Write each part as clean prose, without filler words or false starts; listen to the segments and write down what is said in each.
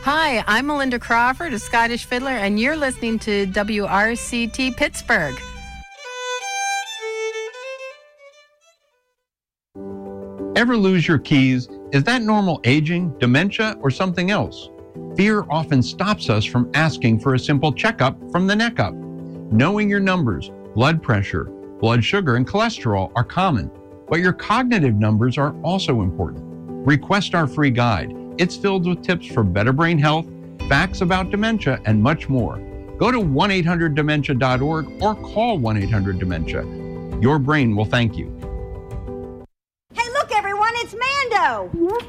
Hi, I'm Melinda Crawford, a Scottish fiddler, and you're listening to WRCT Pittsburgh. Ever lose your keys? Is that normal aging, dementia, or something else? Fear often stops us from asking for a simple checkup from the neck up. Knowing your numbers, blood pressure, blood sugar, and cholesterol are common, but your cognitive numbers are also important. Request our free guide. It's filled with tips for better brain health, facts about dementia, and much more. Go to 1-800-DEMENTIA.org or call 1-800-DEMENTIA. Your brain will thank you. Hey, look, everyone, it's Mando!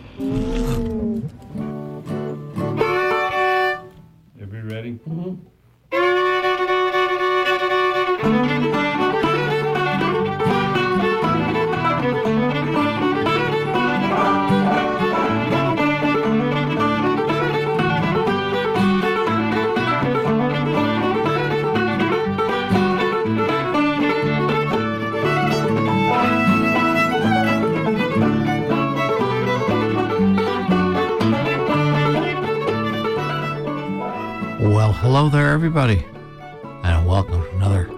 Everybody ready? Well, hello there, everybody, and welcome to another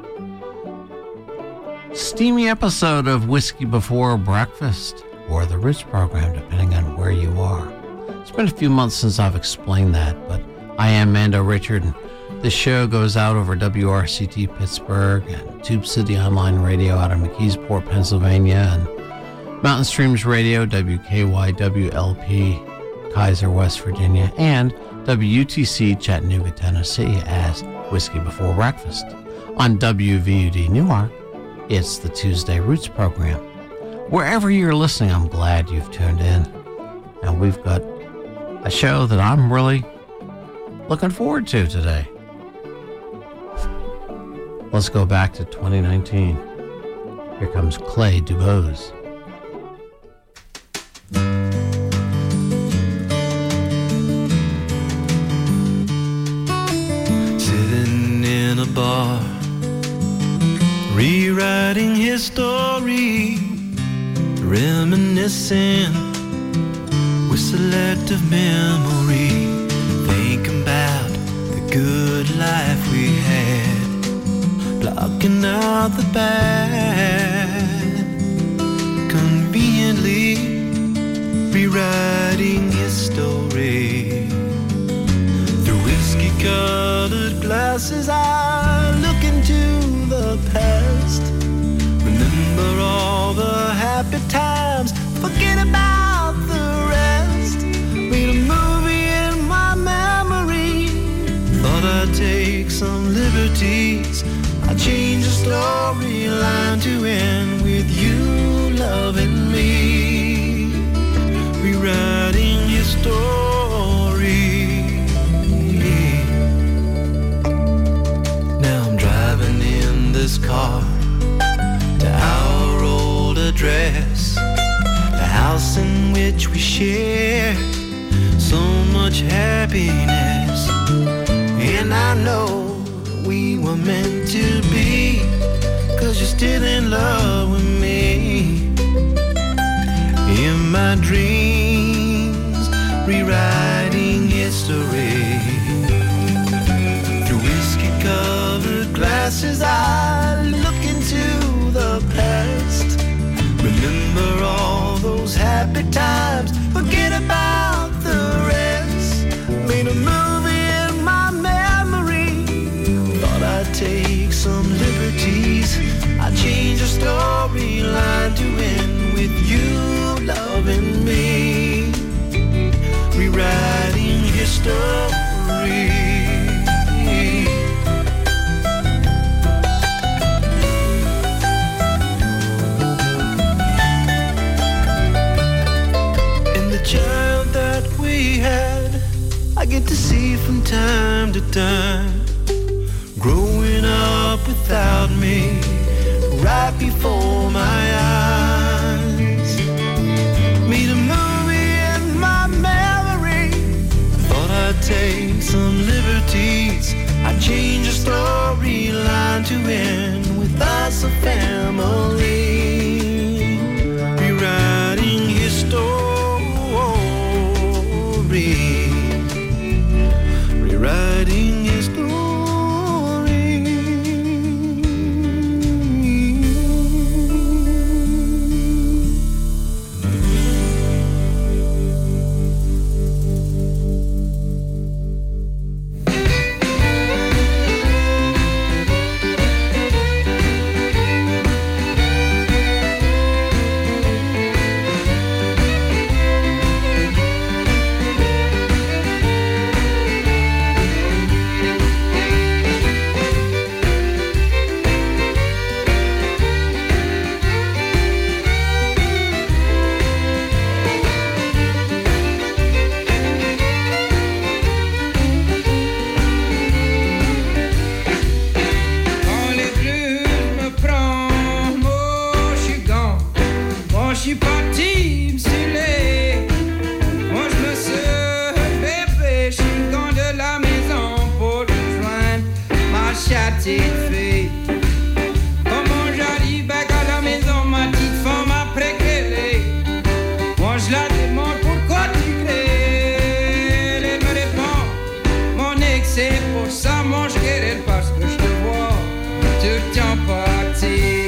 steamy episode of Whiskey Before Breakfast, or the Rich program, depending on where you are. It's been a few months since I've explained that, but I am Mando Richard, and this show goes out over WRCT Pittsburgh and Tube City Online Radio out of McKeesport, Pennsylvania, and Mountain Streams Radio, WKYWLP, Kaiser, West Virginia, and WTC Chattanooga, Tennessee as Whiskey Before Breakfast. On WVUD Newark, it's the Tuesday Roots program. Wherever you're listening, I'm glad you've tuned in. And we've got a show that I'm really looking forward to today. Let's go back to 2019. Here comes Clay Dubose. Bar, rewriting his story, reminiscing with selective memory, thinking about the good life we had, blocking out the bad, conveniently rewriting his story. Through whiskey-colored glasses I look into the past, remember all the happy times, forget about the rest. Made a movie in my memory, thought I'd take some liberties. I changed the storyline to end with you loving me, rewriting your story. This car to our old address, the house in which we share so much happiness. And I know we were meant to be, 'cause you're still in love with me. In my dreams, rewriting history. Through whiskey-covered glasses I look into the past, remember all those happy times, forget about the rest. Made a movie in my memory, thought I'd take some liberties. I changed the storyline to end with you loving me, rewriting history. Child that we had, I get to see from time to time, growing up without me, right before my eyes. Made a movie in my memory, thought I'd take some liberties. I changed the storyline to end with us a family, rewriting his story. petite fille. Comment j'arrive back à la maison, ma petite femme après qu'elle est. Moi je la demande pourquoi tu crées. Elle me répond, mon ex c'est pour ça, mon chéri, parce que je te vois, tu tiens parti.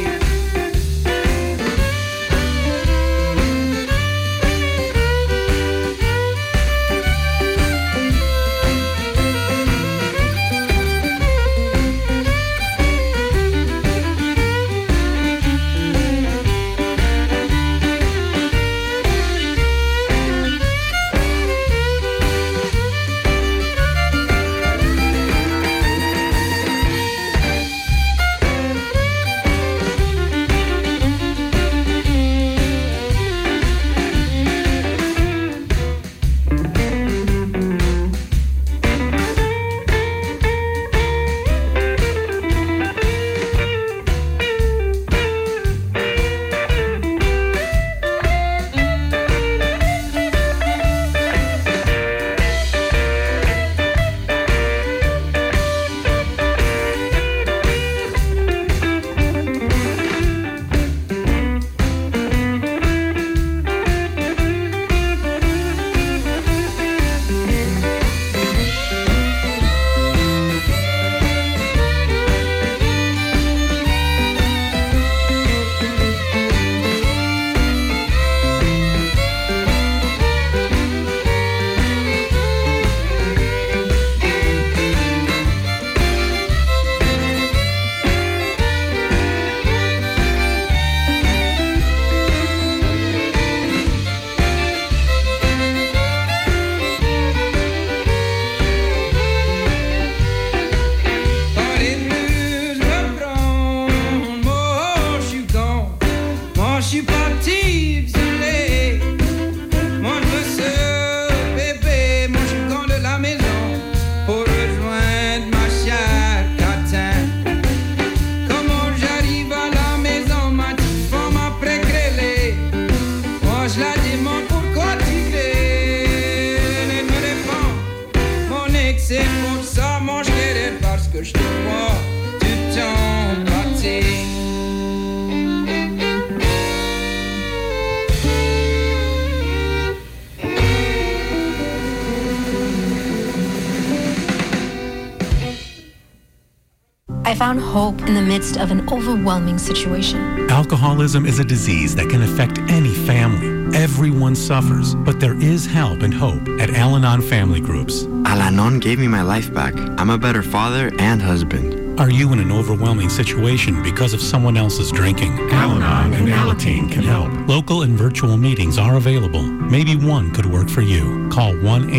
I found hope in the midst of an overwhelming situation. Alcoholism is a disease that can affect any family. Everyone suffers, but there is help and hope at Al-Anon Family Groups. Al-Anon gave me my life back. I'm a better father and husband. Are you in an overwhelming situation because of someone else's drinking? Al-Anon and Alateen can help. Local and virtual meetings are available. Maybe one could work for you. Call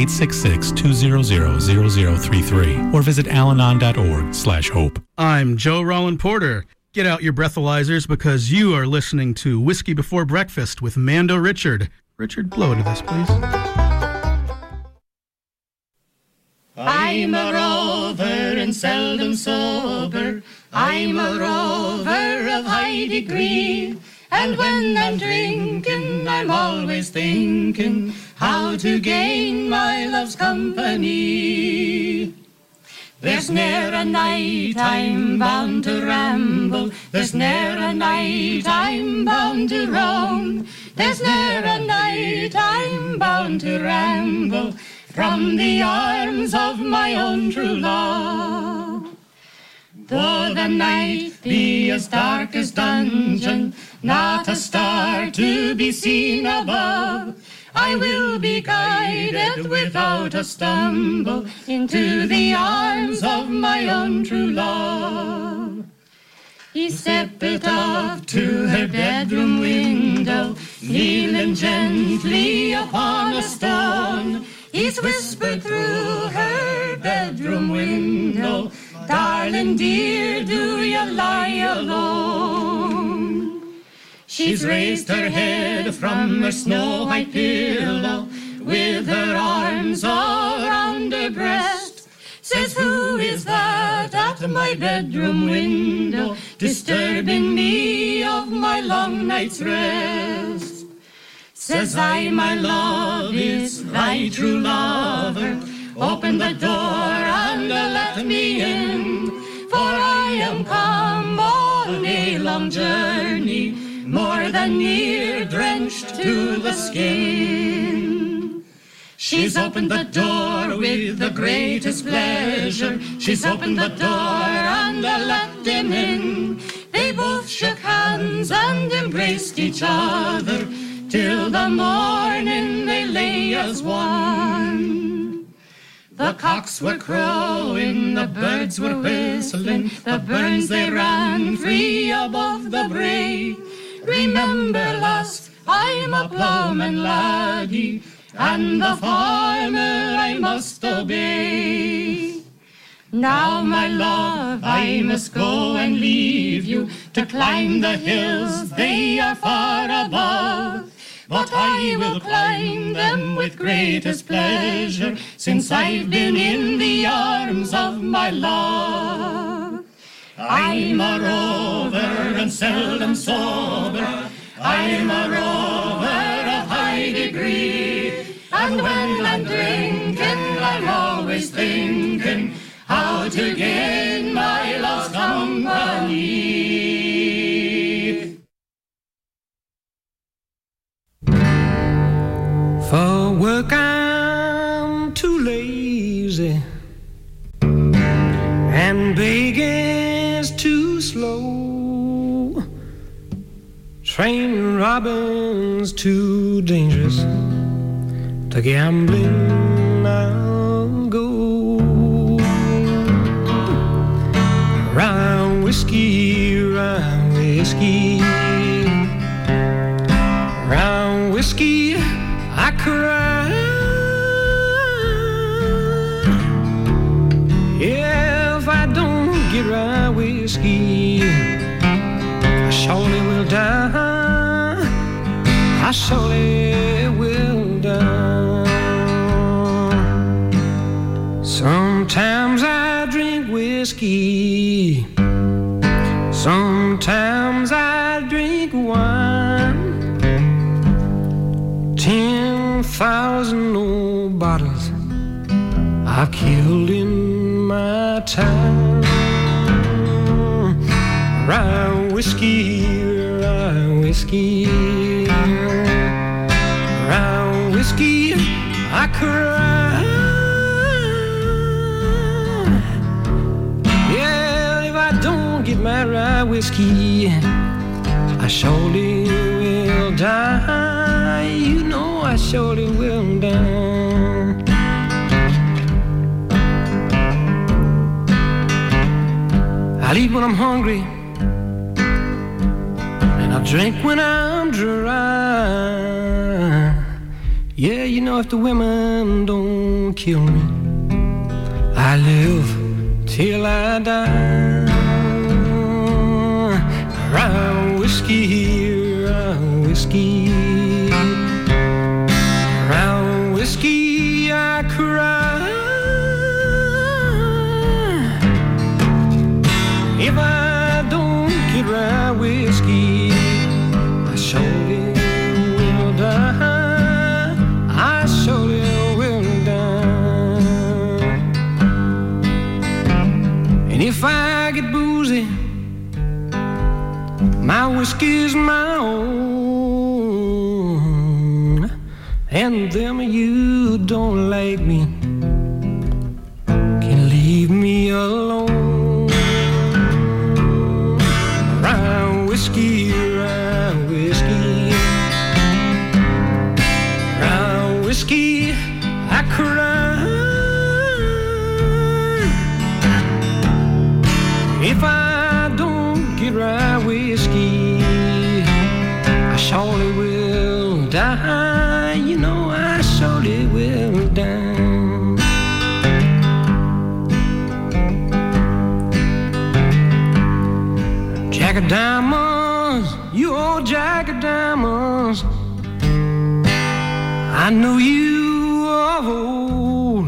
1-866-200-0033 or visit alanon.org/hope. I'm Joe Rollin Porter. Get out your breathalyzers because you are listening to Whiskey Before Breakfast with Mando Richard. Richard, blow into this, please. I'm a rover and seldom sober. I'm a rover of high degree. And when I'm drinking, I'm always thinking how to gain my love's company. There's ne'er a night I'm bound to ramble. There's ne'er a night I'm bound to roam. There's ne'er a night I'm bound to ramble from the arms of my own true love. Though the night be as dark as dungeon, not a star to be seen above, I will be guided without a stumble into the arms of my own true love. He stepped up to her bedroom window, kneeling gently upon a stone. He's whispered through her bedroom window, darling dear, do you lie alone? She's raised her head from her snow-white pillow, with her arms around her breast. Says, who is that at my bedroom window, disturbing me of my long night's rest? Says I, my love, is thy true lover. Open the door and let me in, for I am come on a long journey, more than near, drenched to the skin. She's opened the door with the greatest pleasure. She's opened the door and let him in. They both shook hands and embraced each other, till the morning they lay as one. The cocks were crowing, the birds were whistling, the burns they ran free above the brae. Remember, lass, I'm a ploughman laddie, and the farmer I must obey. Now, my love, I must go and leave you to climb the hills, they are far above. But I will climb them with greatest pleasure, since I've been in the arms of my love. I'm a rover and seldom sober, I'm a rover of high degree, and when I'm drinking, I'm always thinking how to gain my love's company. For work I'm too lazy, and begging's too slow. Train robbing's too dangerous. To gambling I'll go. Rye whiskey, rye whiskey, rye whiskey, I cry. If I don't get rye whiskey, I surely will die. I surely will die. Sometimes I drink whiskey, sometimes I drink wine. 10,000 old bottles I've killed in my time. Rye whiskey, rye whiskey, rye whiskey, I cry. Yeah, if I don't get my rye whiskey, I surely will die. You know I surely will die. I'll eat when I'm hungry, and I'll drink when I'm dry. Yeah, you know if the women don't kill me, I live till I die. Rye whiskey, rye whiskey, rye whiskey, I cry. If I don't get rye whiskey, I surely will die. I surely will die. And if I get boozy, my whiskey's my own. And them of you who don't like me can leave me alone. Rye whiskey, rye whiskey, rye whiskey, I cry. If I don't get rye whiskey, I surely will die. You know I surely will die. Jack of diamonds, you old Jack of diamonds, I know you of old.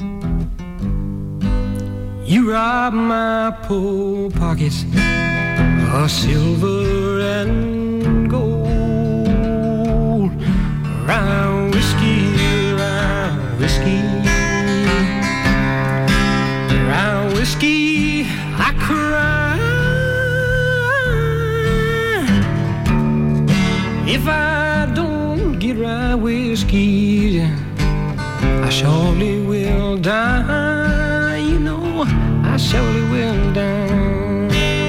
You robbed my poor pockets of silver and gold. Rye whiskey, rye whiskey, rye whiskey, I cry. I surely will die.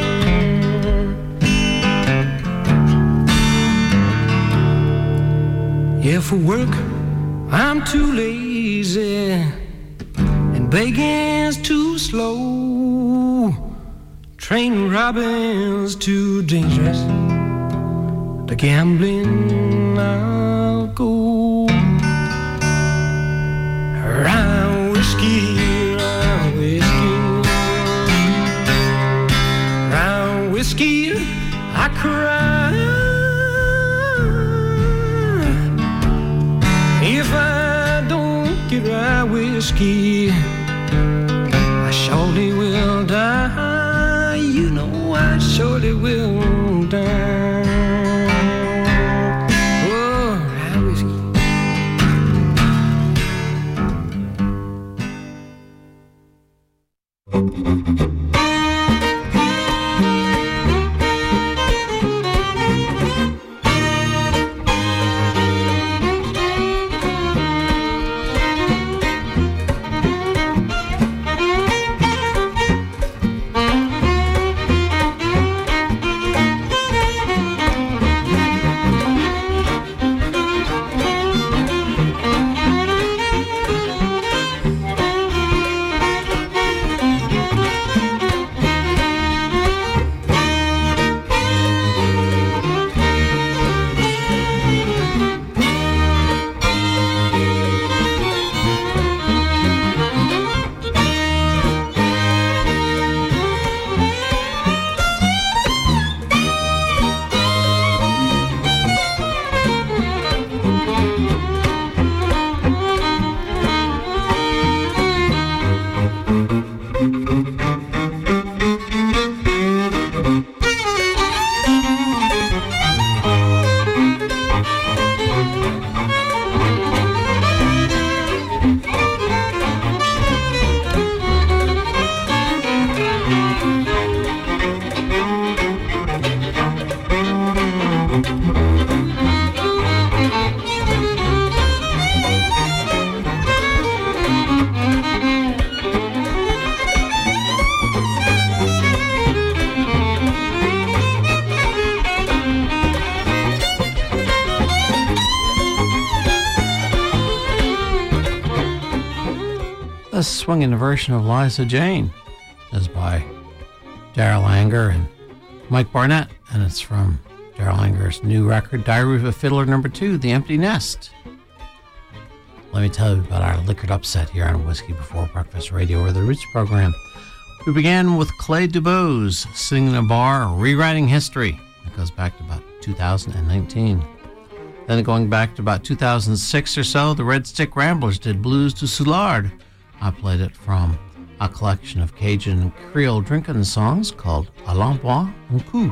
If for work I'm too lazy and begging's too slow, train robbing's too dangerous, the gambling I'll go. Round whiskey, round whiskey, round whiskey, I cry. If I don't get rye whiskey, I surely will die. You know I surely will die. Oh, rye whiskey. A swinging version of Liza Jane is by Darrell Anger and Mike Barnett, and it's from Darrell Anger's new record, Diary of a Fiddler No. 2, The Empty Nest. Let me tell you about our liquored upset here on Whiskey Before Breakfast Radio, or the Roots program. We began with Clay DuBose sitting in a bar, rewriting history. It goes back to about 2019. Then going back to about 2006 or so, the Red Stick Ramblers did Blues du Soulard. I played it from a collection of Cajun and Creole drinking songs called A l'Embois un Coup.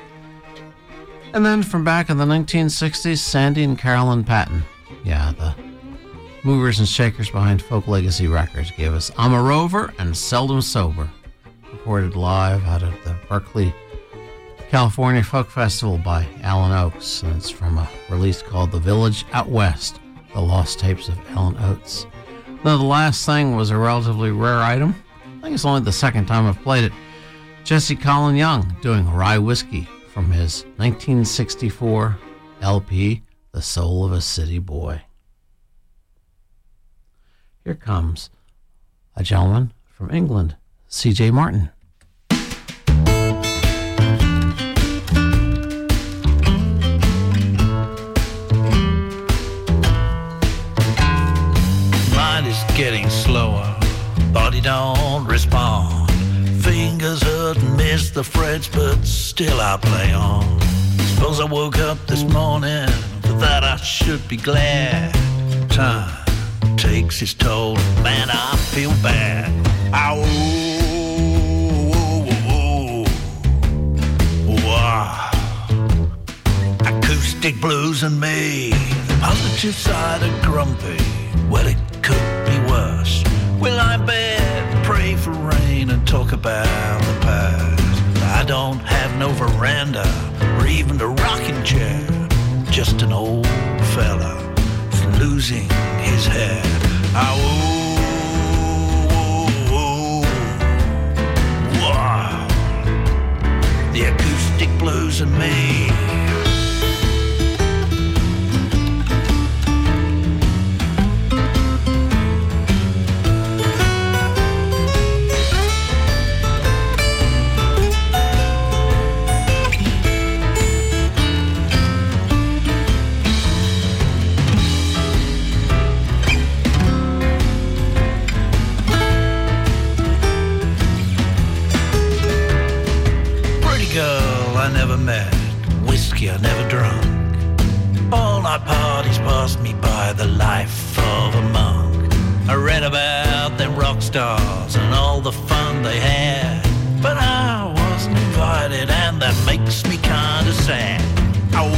And then from back in the 1960s, Sandy and Carolyn Patton. Yeah, the movers and shakers behind Folk Legacy Records gave us I'm a Rover and Seldom Sober, recorded live out of the Berkeley, California Folk Festival by Alan Oates. And it's from a release called The Village Out West, The Lost Tapes of Alan Oates. Now, the last thing was a relatively rare item. I think it's only the second time I've played it. Jesse Colin Young doing Rye Whiskey from his 1964 LP, The Soul of a City Boy. Here comes a gentleman from England, C.J. Martin. Getting slower, body don't respond. Fingers hurt and miss the frets, but still I play on. Suppose I woke up this morning, for that I should be glad. Time takes its toll, man, I feel bad. Acoustic blues and me, the positive side of grumpy. Well, it could be worse. We lie in bed, pray for rain, and talk about the past. I don't have no veranda or even a rocking chair. Just an old fella losing his hair. blues and me. Whiskey I never drunk. All night parties passed me by, the life of a monk. I read about them rock stars and all the fun they had, but I wasn't invited, and that makes me kinda sad. Oh,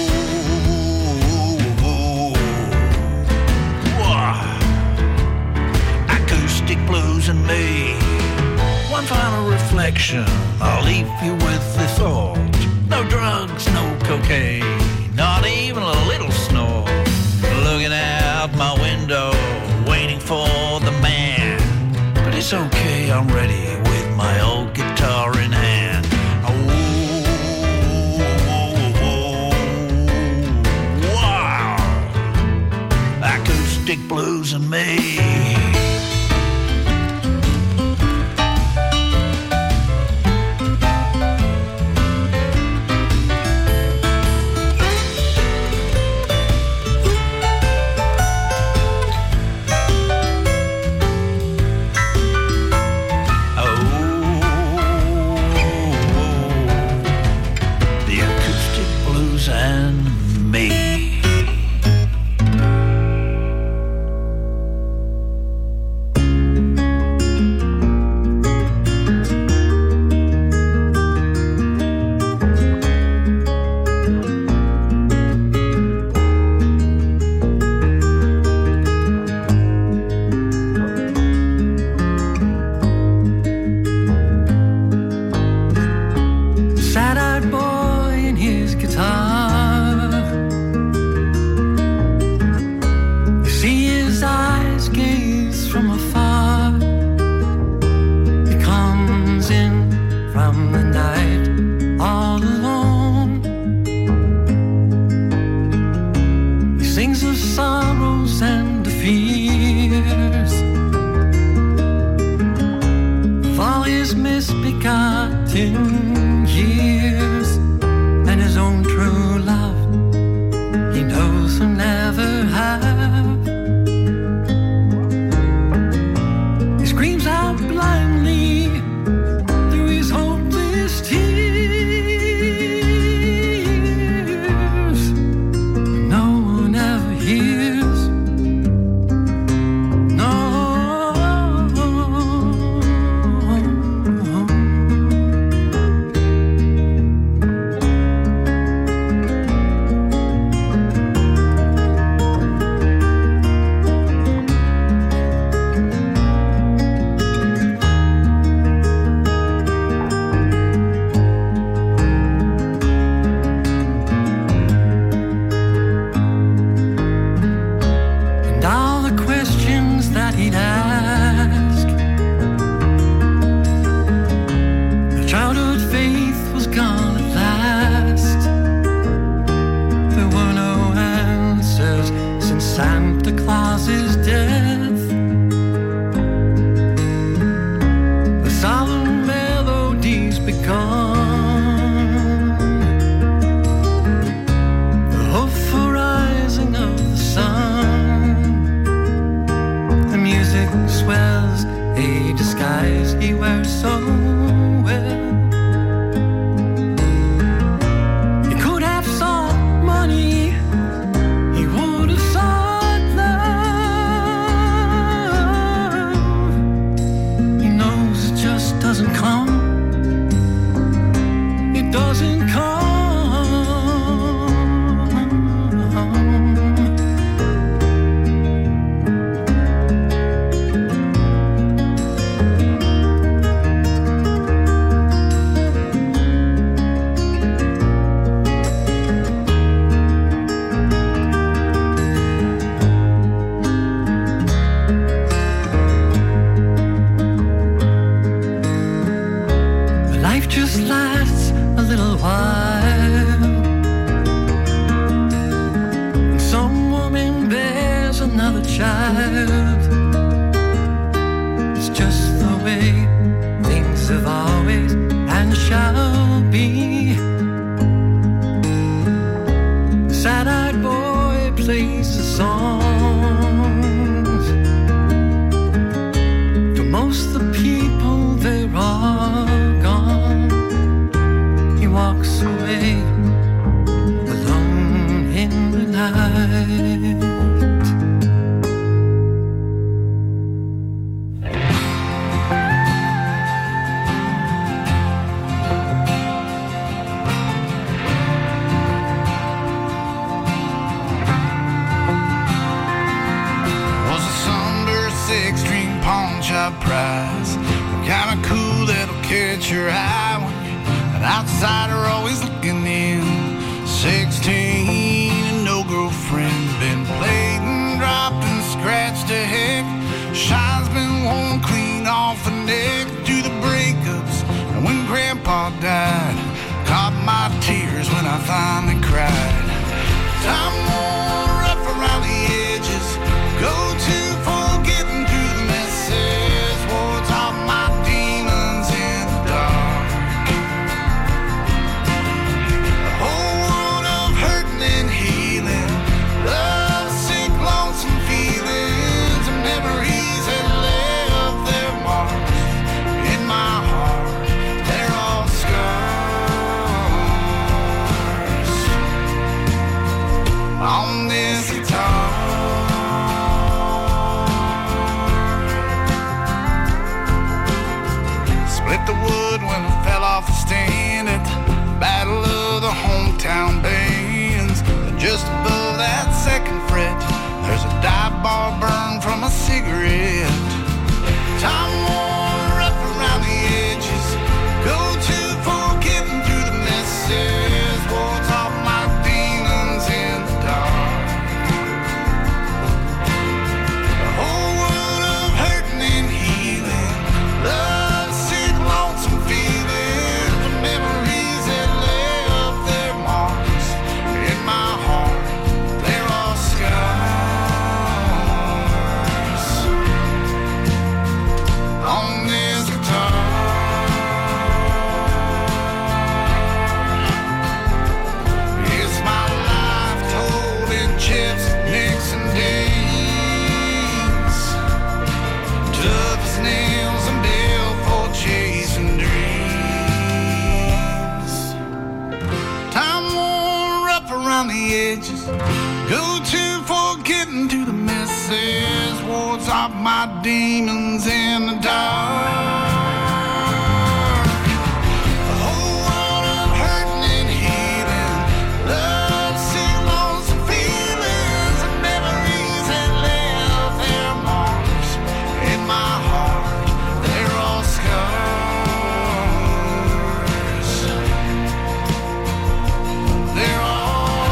acoustic blues and me. One final reflection, I'll leave you with the thought. No drugs, no cocaine, not even a little snore. Looking out my window, waiting for the man. But it's okay, I'm ready with my old guitar in hand. Wow, acoustic blues and me. a prize. The kind of cool that'll catch your eye when you're an outsider always looking in. 16 and no girlfriend, been played and dropped and scratched a heck. Shine's been worn clean off the neck through the breakups. And when Grandpa died, caught my tears when I finally cried. Time wore rough around the edges, go to forgetting through the messes. Wards off my demons in the dark. A whole world of hurting and healing, love, sick, lonesome feelings, and memories that left their marks in my heart. They're all scars on this guitar. Split the wood when I fell off the stand at the Battle of the Hometown Bands. And just above that second fret, there's a dive bar burn from a cigarette. Time wore up around the edges, go to forgetting through the messes. Wards off my demons in the dark. A whole world of hurting and healing, love, sick, lonesome feelings, the memories that left their marks in my heart. They're all scars on this guitar. It's my life told in chips, nicks, and dings. Tough as nails and built for chasing dreams. Time wore rough around the edges, go to forgetting to the messes. Wards off my demons in the dark. A whole world of hurting and healing, love, sick, lonesome feelings, and memories that left their marks in my heart. They're all scars. They're all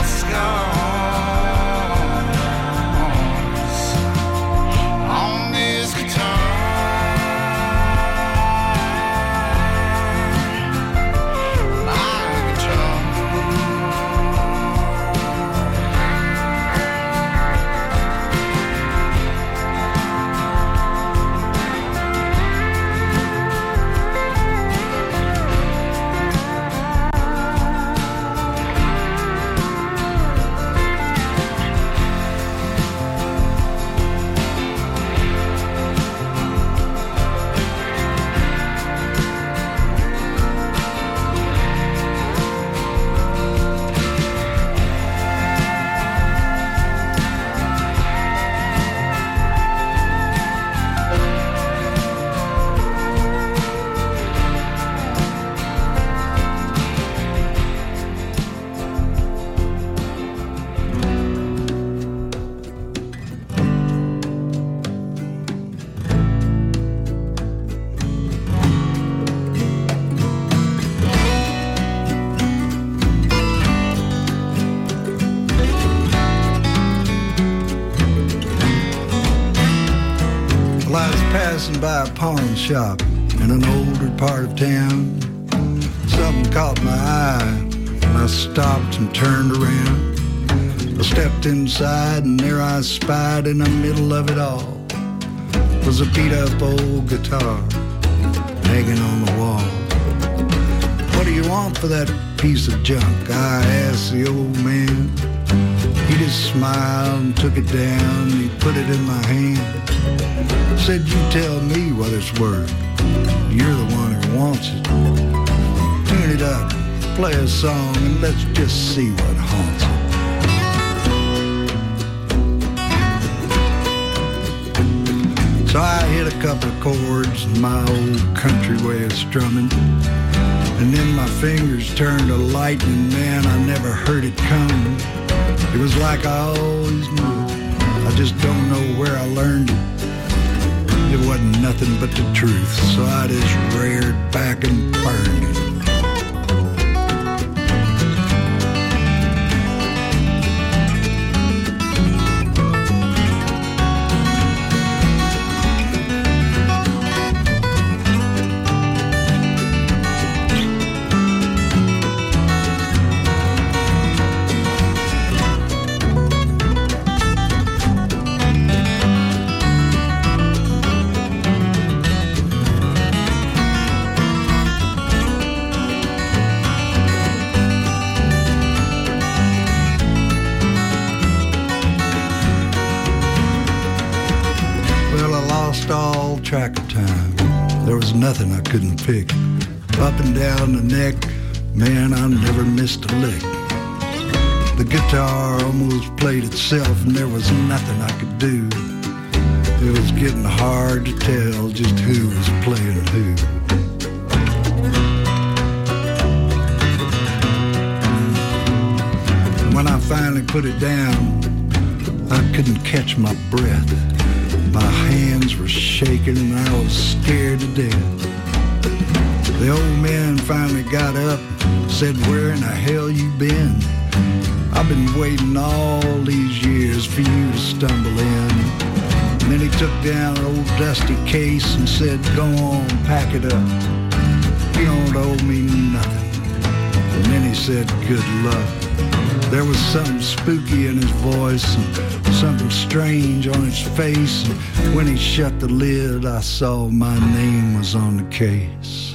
scars on this guitar. My guitar. Well, I was passing by a pawn shop in an older part of town. Something caught my eye, and I stopped and turned around. I stepped inside, and there I spied in the middle of it all was a beat-up old guitar hanging on the wall. What do you want for that piece of junk? I asked the old man. He just smiled and took it down, and he put it in my hand. Said, you tell me what it's worth. You're the one who wants it. Tune it up, play a song, and let's just see what haunts it. So I hit a couple of chords in my old country way of strumming, and then my fingers turned to lightning. Man, I never heard it coming. It was like I always knew. I just don't know where I learned it. It wasn't nothing but the truth, so I just reared back and burned it. Track of time. There was nothing I couldn't pick. Up and down the neck, man, I never missed a lick. The guitar almost played itself and there was nothing I could do. It was getting hard to tell just who was playing who. When I finally put it down, I couldn't catch my breath. My hands were shaking and I was scared to death. The old man finally got up and said, "Where in the hell you been? I've been waiting all these years for you to stumble in." And then he took down an old dusty case and said, "Go on, pack it up. You don't owe me nothing." And then he said, "Good luck." There was something spooky in his voice and something strange on his face. And when he shut the lid, I saw my name was on the case.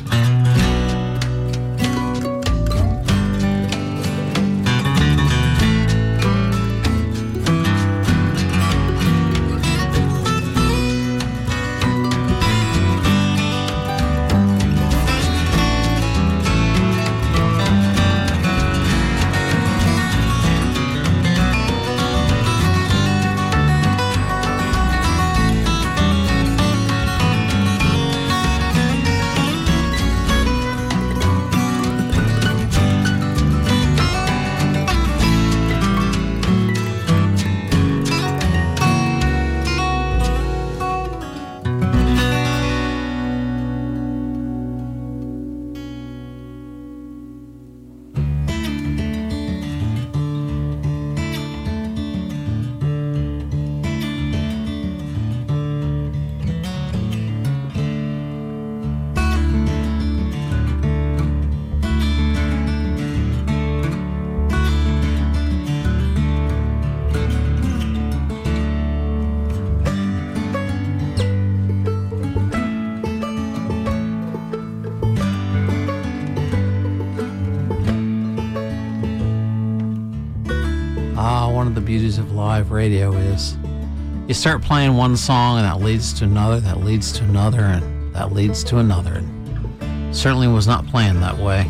Beauties of live radio is you start playing one song and that leads to another, that leads to another, and that leads to another. And certainly was not planned that way.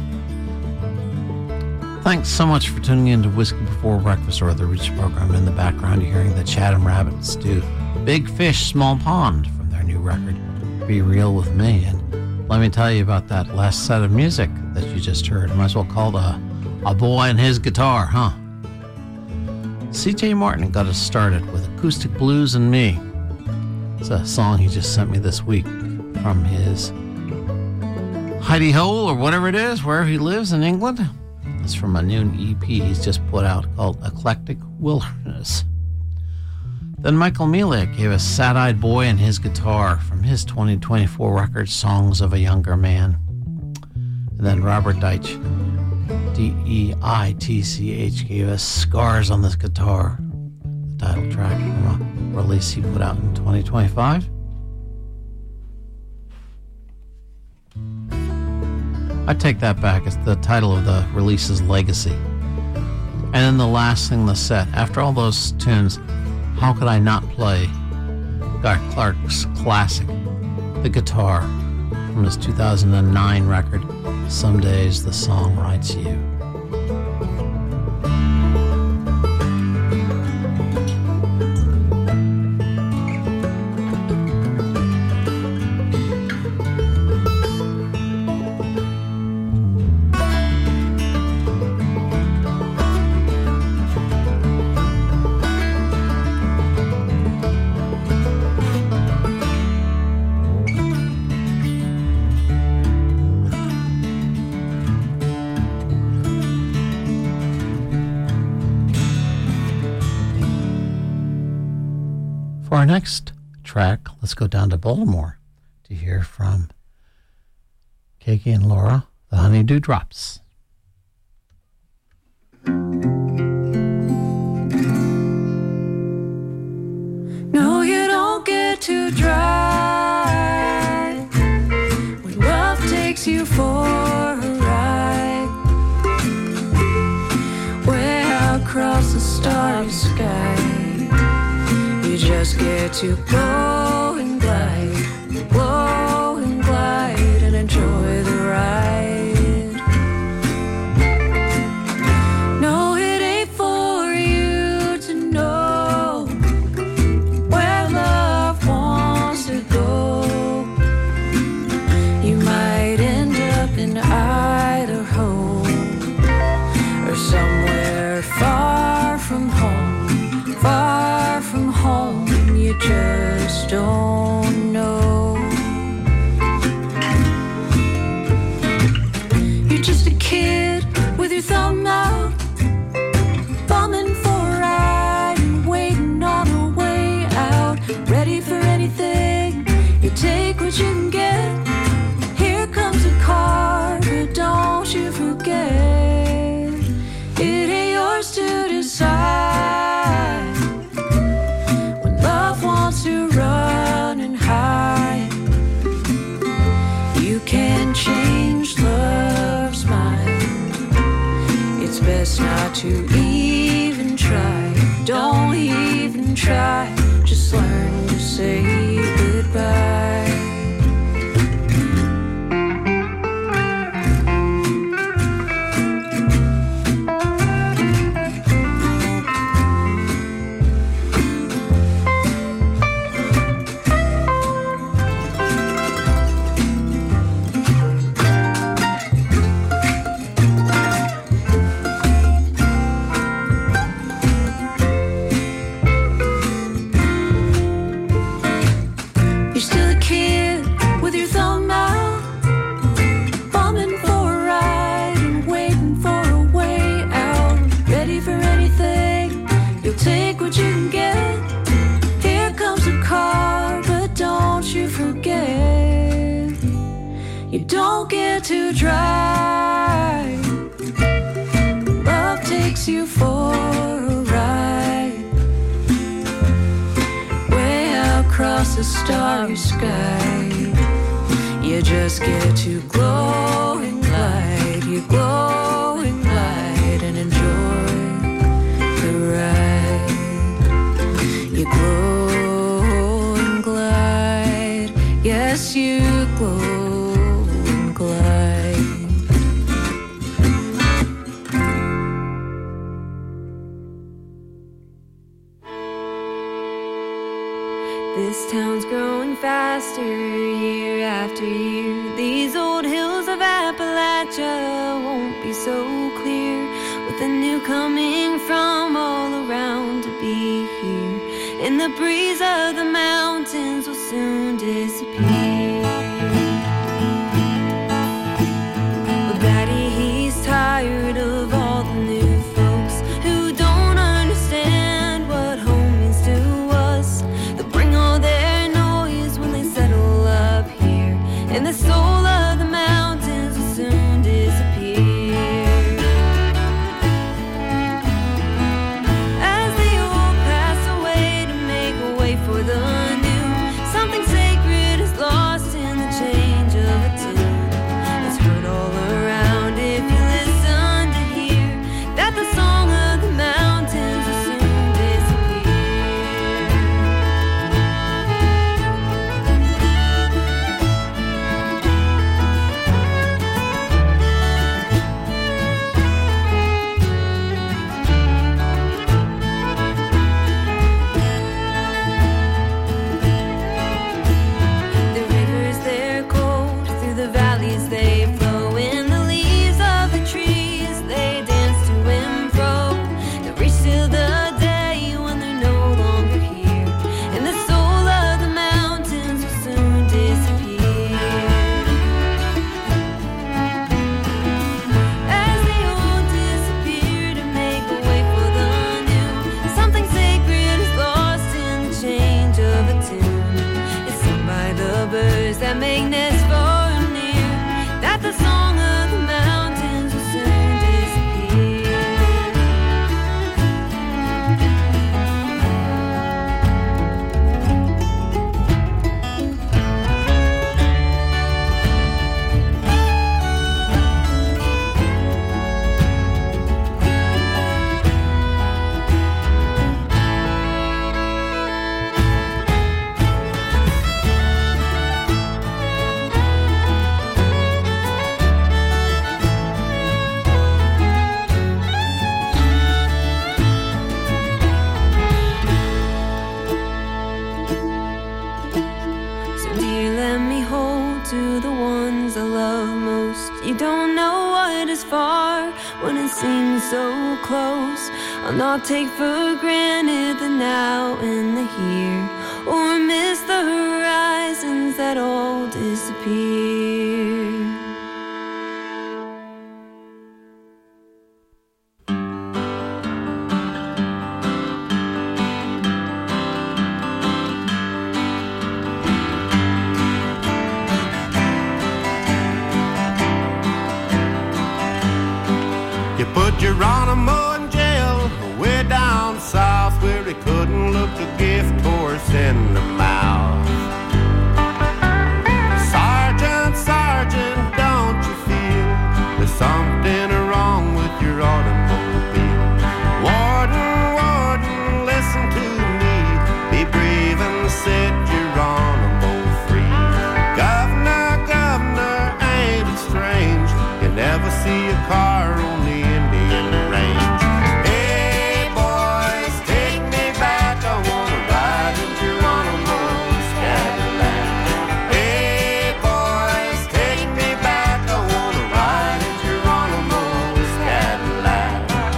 Thanks so much for tuning in to Whiskey Before Breakfast, or the Rich program. In the background, you're hearing the Chatham Rabbits do Big Fish, Small Pond from their new record, Be Real With Me. And let me tell you about that last set of music that you just heard. Might as well call it a boy and his guitar, huh? C.J. Martin got us started with Acoustic Blues and Me. It's a song he just sent me this week from his hidey hole or whatever it is, wherever he lives in England. It's from a new EP he's just put out called Eclectic Wilderness. Then Michael Miliak gave us Sad-Eyed Boy and His Guitar from his 2024 record Songs of a Younger Man. And then Robert Deitch, D-E-I-T-C-H, gave us Scars on This Guitar, the title track from a release he put out in 2025. I take that back. It's the title of the release is Legacy. And then the last thing, the set. After all those tunes, how could I not play Guy Clark's classic, The Guitar, from his 2009 record, Some Days the Song Writes You. next track, let's go down to Baltimore to hear from Kiki and Laura, the Honeydew Drops. No, you don't get too dry when love takes you for a ride, way out across the starry sky. You just get to go and glide, blow and glide, and enjoy the ride. No, it ain't for you to know where love wants to go. You might end up in Idaho or somewhere far from home, far from home. You just don't know. You're just a kid with your thumb out, bumming for a ride and waiting on a way out, ready for anything. You take what you can get. Here comes a car, but don't you forget, it ain't yours to decide. When love wants to run and hide, you can change love's mind. It's best not to even try. Don't even try. Just learn to say goodbye. You're still a kid with your thumb out, bumming for a ride and waiting for a way out, ready for anything. You'll take what you can get. Here comes a car, but don't you forget, you don't get to drive. Love takes you for a ride, way out across the starry sky. You just get to glow and glide. You glow and glide and enjoy the ride. You glow and glide. Yes, you glow and glide. This town's growing faster year after year. These old hills of Appalachia won't be so clear, with the new coming from all around to be here. And the breeze of the mountains will soon disappear. But Daddy, he's tired of all the new folks who don't understand what home means to us. They'll bring all their noise when they settle up here, and the soul of the mountains will soon disappear. As the old pass away to make a way for the new, something sacred is lost. that make nests far and near, that the song of the mountains will soon disappear. To the ones I love most. You don't know what is far when it seems so close. I'll not take for granted the now and the here, or miss the horizons that all disappear. Geronimo in jail, way down south, where he couldn't look a gift horse in the mouth. Sergeant, Sergeant, don't you feel there's something wrong with your automobile? Warden, Warden, listen to me, be brave and set Geronimo free. Governor, Governor, ain't it strange? You never see a car on the range. Hey boys, take me back, I wanna ride in Geronimo's Cadillac. Hey boys, take me back, I wanna ride in Geronimo's Cadillac.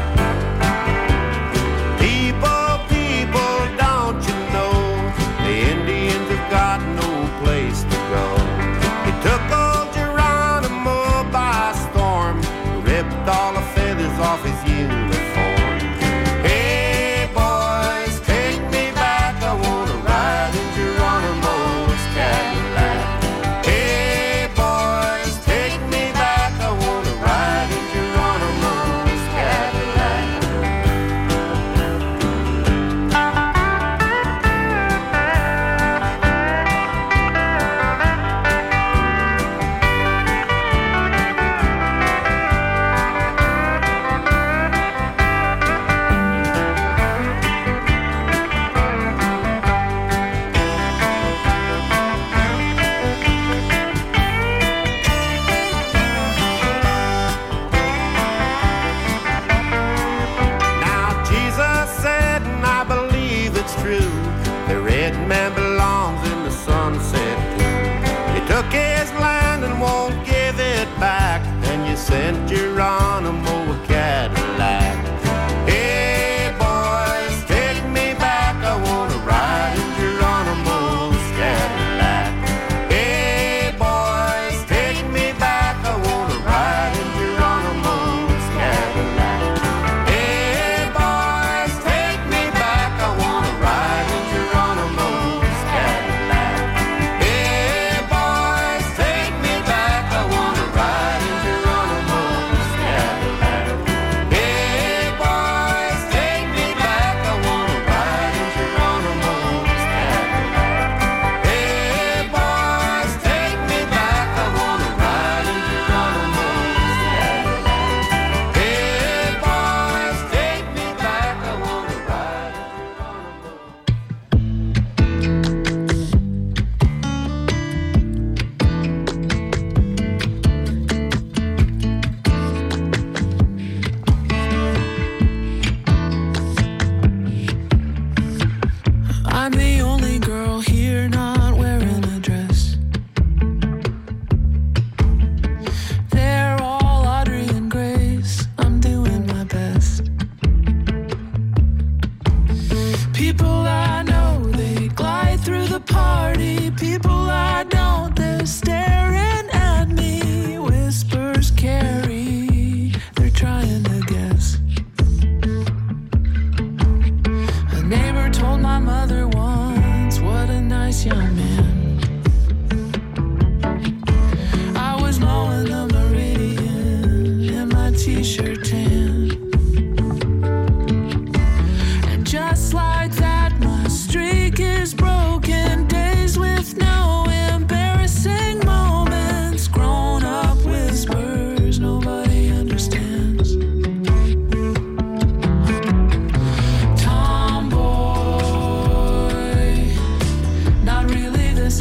People, people, don't you know the Indians have got no place to go. He took old Geronimo by storm, ripped all the feathers off his uniform. Hey boys, take me back, I wanna ride in Geronimo's Cadillac. Hey boys, take me back, I wanna ride in Geronimo's Cadillac. Sent Geronimo a Cadillac. Hey boys, take me back, I wanna ride in Geronimo's Cadillac. Hey boys, take me back, I wanna ride in Geronimo's Cadillac. Hey boys, take me back, I wanna ride in Geronimo's Cadillac. Hey boys, take me back, I wanna ride in Geronimo's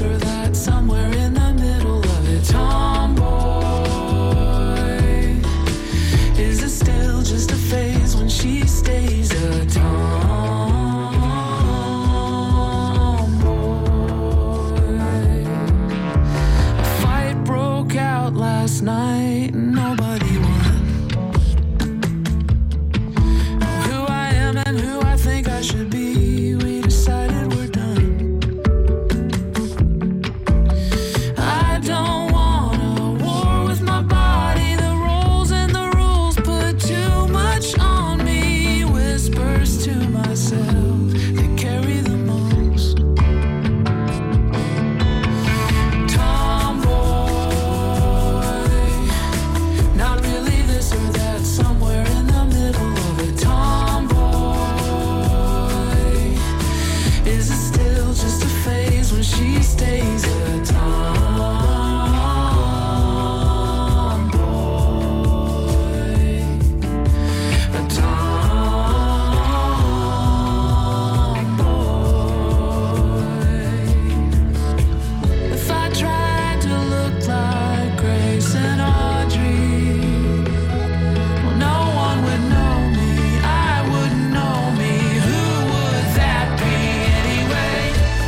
or that, somewhere in the middle of it. Tomboy, is it still just a phase when she stays a tomboy? A fight broke out last night and nobody won. Who I am and who I think I should be, we decided we're done. I don't want a war with my body. The roles and the rules put too much on me. Whispers to myself that carry the most. Tomboy, not really this or that, somewhere in the middle of it. Tomboy, is it still just a phase when she stays a tomboy? A tomboy. If I tried to look like Grace and Audrey, well, no one would know me. I wouldn't know me. Who would that be anyway?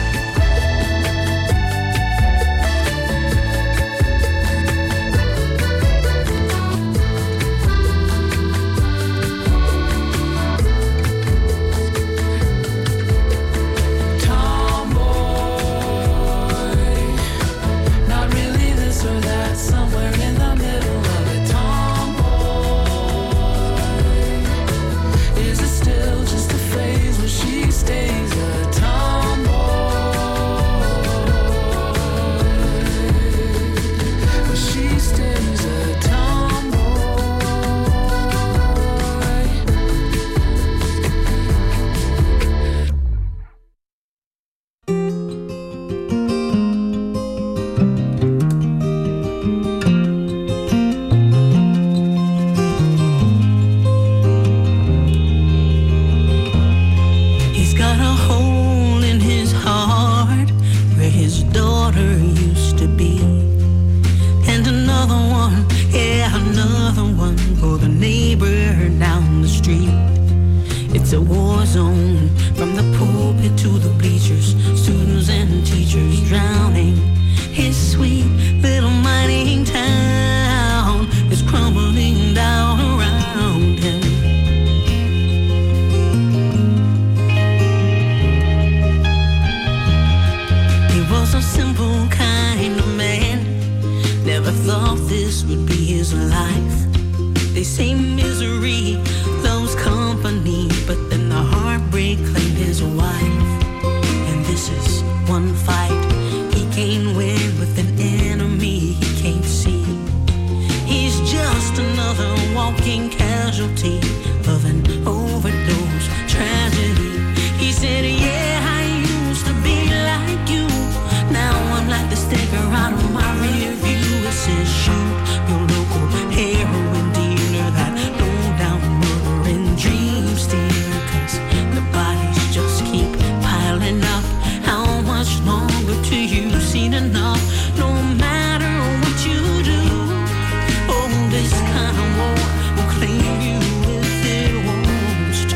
Tomboy, not really this or that, somewhere in the middle of it. Tomboy, is it still just a phase when she stays a tomboy? When she stays a tomboy. He's got a hole in his heart where his daughter used to be. And another one, yeah, another one for the neighbor down the street. It's a war zone from the pulpit to the bleachers. Students and teachers drowning. His sweet little mining town is crumbling down around him. He was a simple kind of man. Never thought this would be his life. They say misery loves company, but then the heartbreak claimed his wife. And this is one fight he can't win with an enemy he can't see. He's just another walking casualty of an overdose tragedy. He said, yeah, I used to be like you. Now I'm like the sticker out of my rear view. It says shoot your local heroin dealer, that low down murdering dream stealer. 'Cause the bodies just keep piling up. How much longer till you've seen enough? No matter what you do, oh, this kind of war will claim you if it wants to.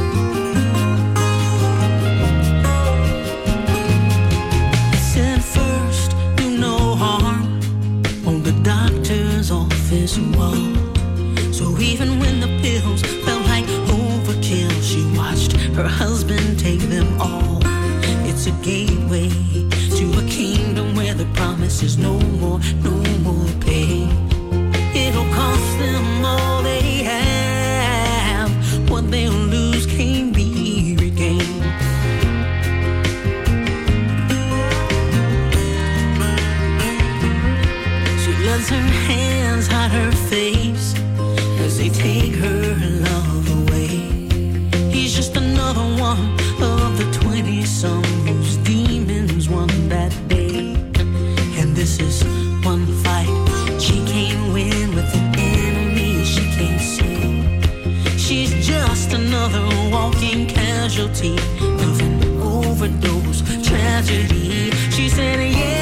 It said first, do no harm on the doctor's office wall. So even when the pills felt like overkill, she watched her husband take them all. It's a gateway to a kingdom where the promise is no more pain. It'll cost them all they have. What they'll lose can't be regained. She lets her hands hide her face as they take her love away. He's just another one of the 20-some whose demons won that day. And this is one fight she can't win with an enemy she can't see. She's just another walking casualty of an overdose tragedy. She said, yeah,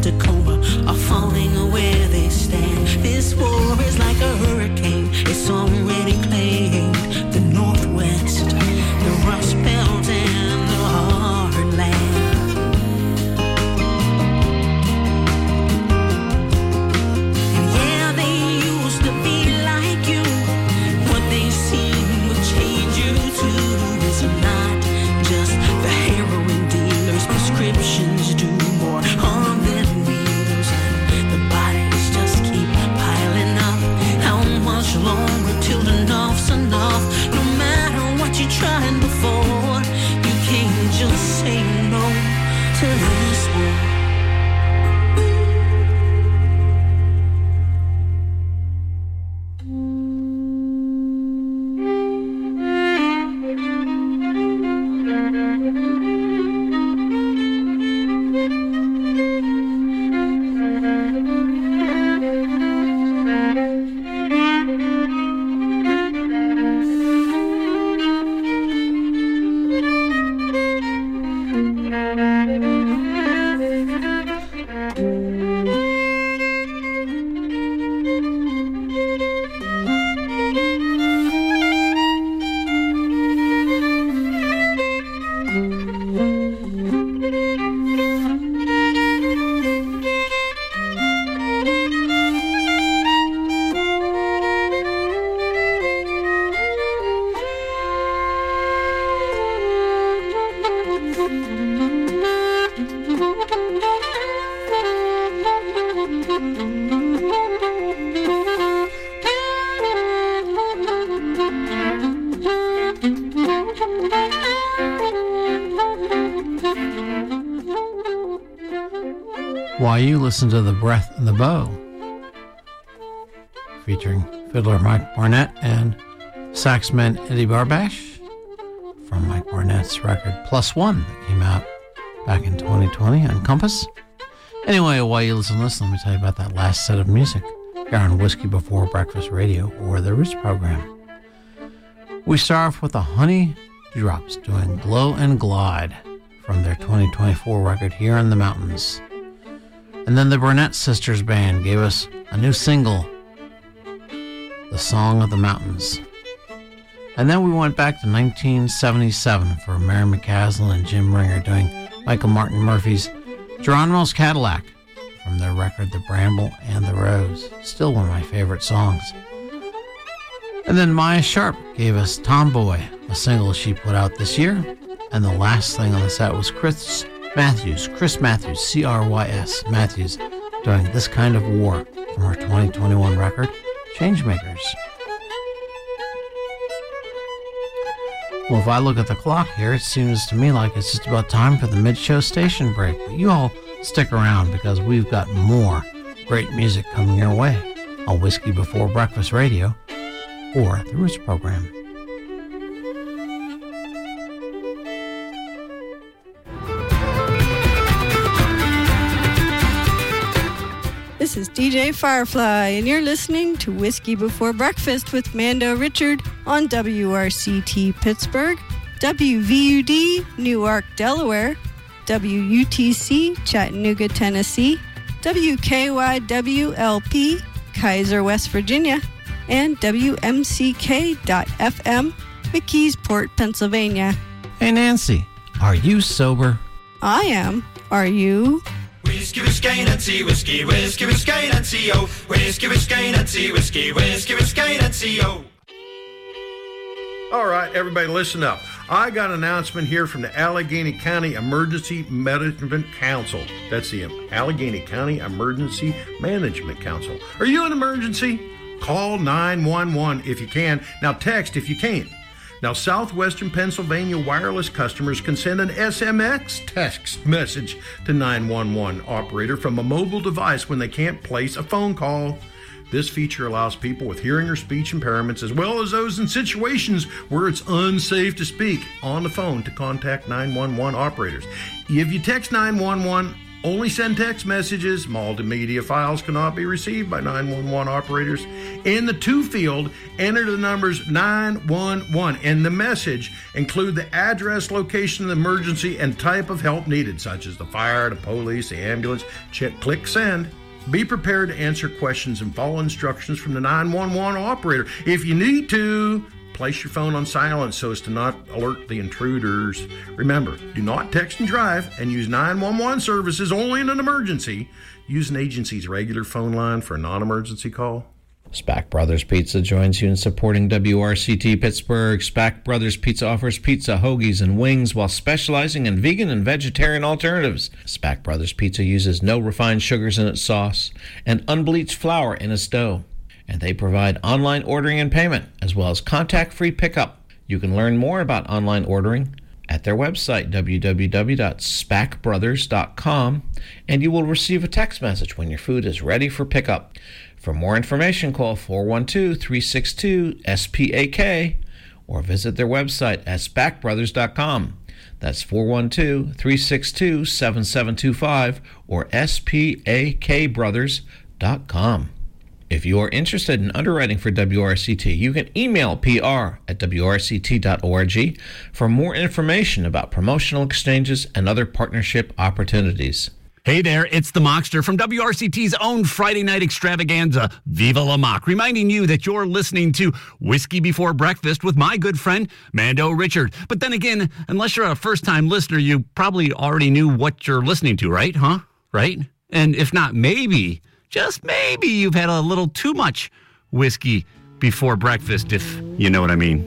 Tacoma are falling where they stand. This war is like a hurricane. It's already claimed the Northwest, the Rust Belt, and the Heartland. And yeah, they used to be like you. What they seem would change you too. It's not just the heroin dealers. Prescriptions do more harm than heals. And the bodies just keep piling up. How much longer till enough's enough? No matter what you tried before, you can't just say no to this war. While you listen to The Breath and the Bow, featuring fiddler Mike Barnett and saxman Eddie Barbash from Mike Barnett's record Plus One that came out back in 2020 on Compass. Anyway, while you listen, let me tell you about that last set of music here on Whiskey Before Breakfast Radio, or the Roots program. We start off with the Honey Drops doing Glow and Glide from their 2024 record Here in the Mountains. And then the Burnett Sisters Band gave us a new single, The Song of the Mountains. And then we went back to 1977 for Mary McCaslin and Jim Ringer doing Michael Martin Murphy's Geronimo's Cadillac from their record The Bramble and the Rose. Still one of my favorite songs. And then Maya Sharp gave us Tomboy, a single she put out this year. And the last thing on the set was Chris Matthews, C-R-Y-S, Matthews, doing This Kind of War from her 2021 record, Changemakers. Well, if I look at the clock here, it seems to me like it's just about time for the mid-show station break. But you all stick around because we've got more great music coming your way on Whiskey Before Breakfast Radio or the Roots program. This is DJ Firefly, and you're listening to Whiskey Before Breakfast with Mando Richard on WRCT Pittsburgh, WVUD Newark, Delaware, WUTC Chattanooga, Tennessee, WKYWLP Kaiser, West Virginia, and WMCK.FM McKeesport, Pennsylvania. Hey Nancy, are you sober? I am. Are you? Whiskey, whiskey, Nancy, whiskey, whiskey, whiskey, Nancy, oh. Whiskey, whiskey, Nancy, whiskey, whiskey, whiskey, Nancy, oh. All right, everybody listen up. I got an announcement here from the Allegheny County Emergency Management Council. That's the Allegheny County Emergency Management Council. Are you in an emergency? Call 911 if you can. Now text if you can't. Now, Southwestern Pennsylvania wireless customers can send an SMS text message to 911 operator from a mobile device when they can't place a phone call. This feature allows people with hearing or speech impairments, as well as those in situations where it's unsafe to speak on the phone, to contact 911 operators. If you text 911 Only send text messages. Multimedia files cannot be received by 911 operators. In the to field, enter the numbers 911. In the message, include the address, location of the emergency, and type of help needed, such as the fire, the police, the ambulance. Click send. Be prepared to answer questions and follow instructions from the 911 operator. If you need to, place your phone on silent so as to not alert the intruders. Remember, do not text and drive, and use 911 services only in an emergency. Use an agency's regular phone line for a non-emergency call. Spack Brothers Pizza joins you in supporting WRCT Pittsburgh. Spack Brothers Pizza offers pizza, hoagies, and wings while specializing in vegan and vegetarian alternatives. Spack Brothers Pizza uses no refined sugars in its sauce and unbleached flour in its dough. And they provide online ordering and payment, as well as contact-free pickup. You can learn more about online ordering at their website, www.spackbrothers.com, and you will receive a text message when your food is ready for pickup. For more information, call 412-362-SPAK or visit their website at spackbrothers.com. That's 412-362-7725 or spakbrothers.com. If you are interested in underwriting for WRCT, you can email pr@wrct.org for more information about promotional exchanges and other partnership opportunities. Hey there, it's the Mockster from WRCT's own Friday night extravaganza, Viva La Mock, reminding you that you're listening to Whiskey Before Breakfast with my good friend, Mando Richard. But then again, unless you're a first-time listener, you probably already knew what you're listening to, right? Right? And if not, maybe, just maybe, you've had a little too much whiskey before breakfast, if you know what I mean.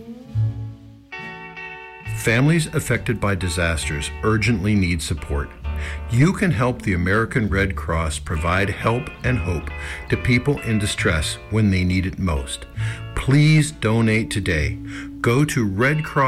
Families affected by disasters urgently need support. You can help the American Red Cross provide help and hope to people in distress when they need it most. Please donate today. Go to Red Cross